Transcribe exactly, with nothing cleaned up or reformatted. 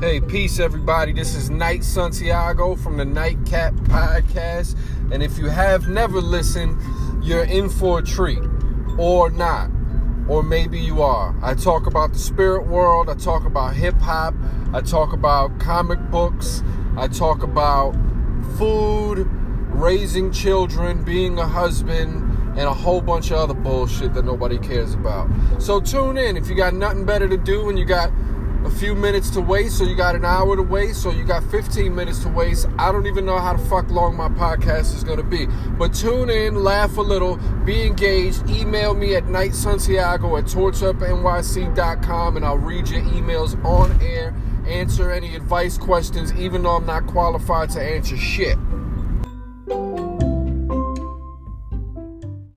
Hey, peace, everybody. This is Night Santiago from the Nightcap Podcast. And if you have never listened, you're in for a treat. Or not. Or maybe you are. I talk about the spirit world. I talk about hip-hop. I talk about comic books. I talk about food, raising children, being a husband, and a whole bunch of other bullshit that nobody cares about. So tune in. If you got nothing better to do and you got a few minutes to waste, or you got an hour to waste, or you got fifteen minutes to waste, I don't even know how the fuck long my podcast is going to be. But tune in, laugh a little, be engaged. Email me at nightsantiago at torch up n y c dot com, and I'll read your emails on air, answer any advice questions, even though I'm not qualified to answer shit.